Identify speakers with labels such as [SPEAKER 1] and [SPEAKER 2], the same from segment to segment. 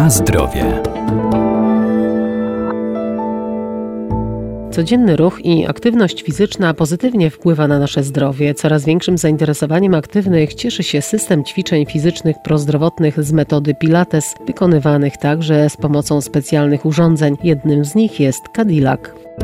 [SPEAKER 1] Na zdrowie.
[SPEAKER 2] Codzienny ruch i aktywność fizyczna pozytywnie wpływa na nasze zdrowie. Coraz większym zainteresowaniem aktywnych cieszy się system ćwiczeń fizycznych prozdrowotnych z metody Pilates, wykonywanych także z pomocą specjalnych urządzeń. Jednym z nich jest Cadillac.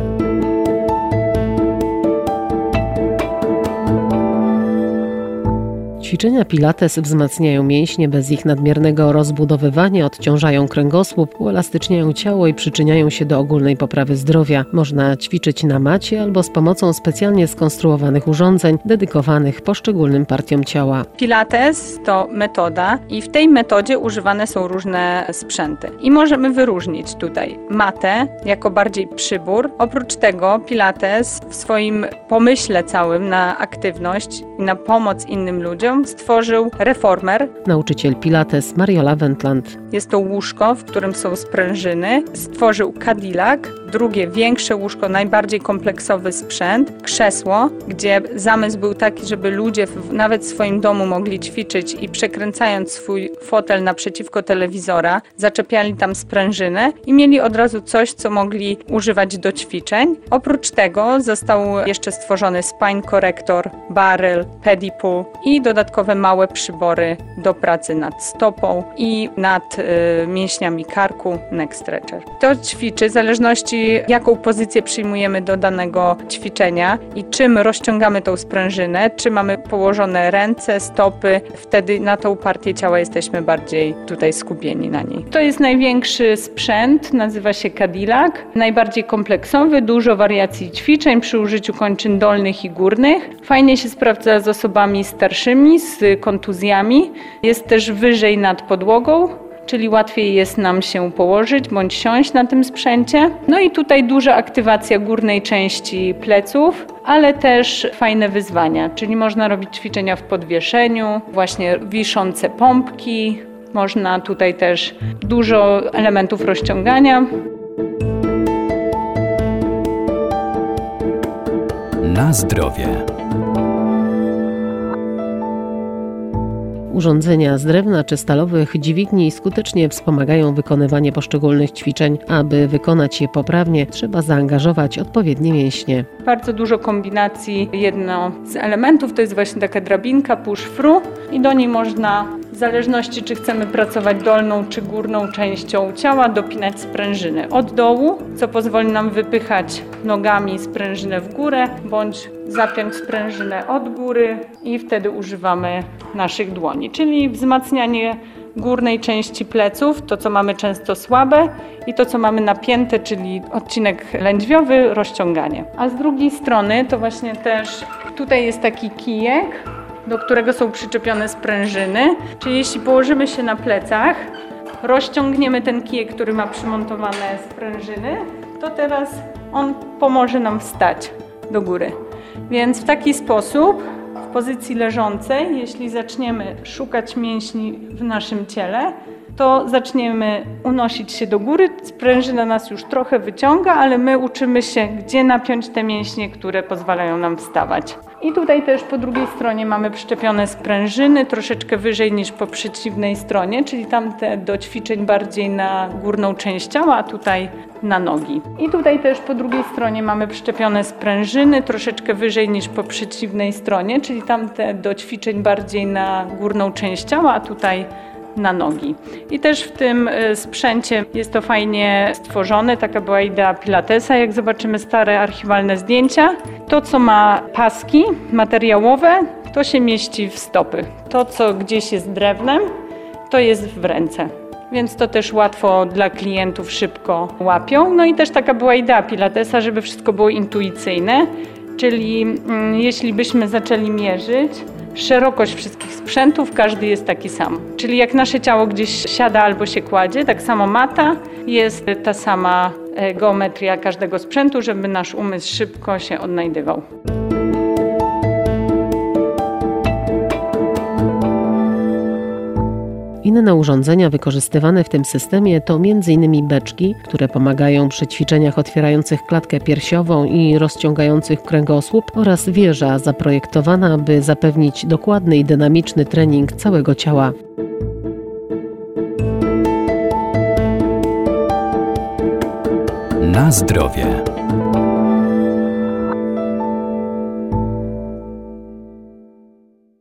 [SPEAKER 2] Ćwiczenia Pilates wzmacniają mięśnie bez ich nadmiernego rozbudowywania, odciążają kręgosłup, uelastyczniają ciało i przyczyniają się do ogólnej poprawy zdrowia. Można ćwiczyć na macie albo z pomocą specjalnie skonstruowanych urządzeń dedykowanych poszczególnym partiom ciała.
[SPEAKER 3] Pilates to metoda i w tej metodzie używane są różne sprzęty. I możemy wyróżnić tutaj matę jako bardziej przybór. Oprócz tego Pilates w swoim pomyśle całym na aktywność i na pomoc innym ludziom stworzył reformer.
[SPEAKER 2] Nauczyciel Pilates Mariola Wendland.
[SPEAKER 3] Jest to łóżko, w którym są sprężyny. Stworzył Cadillac, drugie większe łóżko, najbardziej kompleksowy sprzęt, krzesło, gdzie zamysł był taki, żeby ludzie nawet w swoim domu mogli ćwiczyć i przekręcając swój fotel naprzeciwko telewizora, zaczepiali tam sprężynę i mieli od razu coś, co mogli używać do ćwiczeń. Oprócz tego został jeszcze stworzony spine corrector, barrel, pedipool i dodatkowe małe przybory do pracy nad stopą i nad mięśniami karku, neck stretcher. To ćwiczy w zależności jaką pozycję przyjmujemy do danego ćwiczenia i czym rozciągamy tą sprężynę, czy mamy położone ręce, stopy, wtedy na tą partię ciała jesteśmy bardziej tutaj skupieni na niej. To jest największy sprzęt, nazywa się Cadillac, najbardziej kompleksowy, dużo wariacji ćwiczeń przy użyciu kończyn dolnych i górnych. Fajnie się sprawdza z osobami starszymi, z kontuzjami, jest też wyżej nad podłogą, czyli łatwiej jest nam się położyć bądź siąść na tym sprzęcie. No i tutaj duża aktywacja górnej części pleców, ale też fajne wyzwania, czyli można robić ćwiczenia w podwieszeniu, właśnie wiszące pompki, można tutaj też dużo elementów rozciągania.
[SPEAKER 1] Na zdrowie.
[SPEAKER 2] Urządzenia z drewna czy stalowych dźwigni skutecznie wspomagają wykonywanie poszczególnych ćwiczeń. Aby wykonać je poprawnie, trzeba zaangażować odpowiednie mięśnie.
[SPEAKER 3] Bardzo dużo kombinacji. Jedno z elementów to jest właśnie taka drabinka push-through i do niej można, w zależności czy chcemy pracować dolną czy górną częścią ciała, dopinać sprężyny od dołu, co pozwoli nam wypychać nogami sprężynę w górę, bądź zapiąć sprężynę od góry i wtedy używamy naszych dłoni, czyli wzmacnianie górnej części pleców, to co mamy często słabe i to co mamy napięte, czyli odcinek lędźwiowy, rozciąganie. A z drugiej strony to właśnie też tutaj jest taki kijek, do którego są przyczepione sprężyny, czyli jeśli położymy się na plecach, rozciągniemy ten kijek, który ma przymontowane sprężyny, to teraz on pomoże nam wstać do góry. Więc w taki sposób, w pozycji leżącej, jeśli zaczniemy szukać mięśni w naszym ciele, to zaczniemy unosić się do góry, sprężyna nas już trochę wyciąga, ale my uczymy się, gdzie napiąć te mięśnie, które pozwalają nam wstawać. I tutaj też po drugiej stronie mamy przyczepione sprężyny, troszeczkę wyżej niż po przeciwnej stronie, czyli tamte do ćwiczeń bardziej na górną część ciała, a tutaj na nogi. I tutaj też po drugiej stronie mamy przyczepione sprężyny, troszeczkę wyżej niż po przeciwnej stronie, czyli tamte do ćwiczeń bardziej na górną część ciała, a tutaj na nogi. I też w tym sprzęcie jest to fajnie stworzone, taka była idea Pilatesa, jak zobaczymy stare archiwalne zdjęcia. To co ma paski materiałowe, to się mieści w stopy. To co gdzieś jest drewnem, to jest w ręce. Więc to też łatwo dla klientów szybko łapią. No i też taka była idea Pilatesa, żeby wszystko było intuicyjne, czyli jeśli byśmy zaczęli mierzyć szerokość wszystkich sprzętów, każdy jest taki sam. Czyli jak nasze ciało gdzieś siada albo się kładzie, tak samo mata, jest ta sama geometria każdego sprzętu, żeby nasz umysł szybko się odnajdywał.
[SPEAKER 2] Inne urządzenia wykorzystywane w tym systemie to m.in. beczki, które pomagają przy ćwiczeniach otwierających klatkę piersiową i rozciągających kręgosłup, oraz wieża zaprojektowana, by zapewnić dokładny i dynamiczny trening całego ciała.
[SPEAKER 1] Na zdrowie.